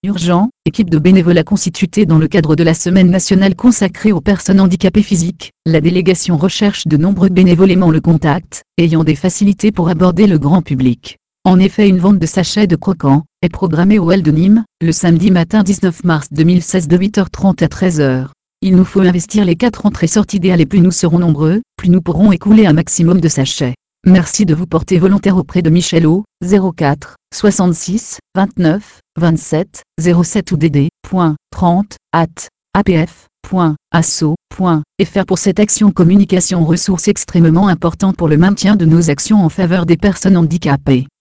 Urgent, équipe de bénévoles constituée dans le cadre de la semaine nationale consacrée aux personnes handicapées physiques. La délégation recherche de nombreux bénévoles aimant le contact, ayant des facilités pour aborder le grand public. En effet, une vente de sachets de croquants est programmée au Hall de Nîmes, le samedi matin 19 mars 2016 de 8h30 à 13h. Il nous faut investir les 4 entrées-sorties d'idéal et plus nous serons nombreux, plus nous pourrons écouler un maximum de sachets. Merci de vous porter volontaire auprès de Michel au 04 66 29 27 07 ou dd.30@apf.asso.fr pour cette action communication ressource extrêmement importante pour le maintien de nos actions en faveur des personnes handicapées.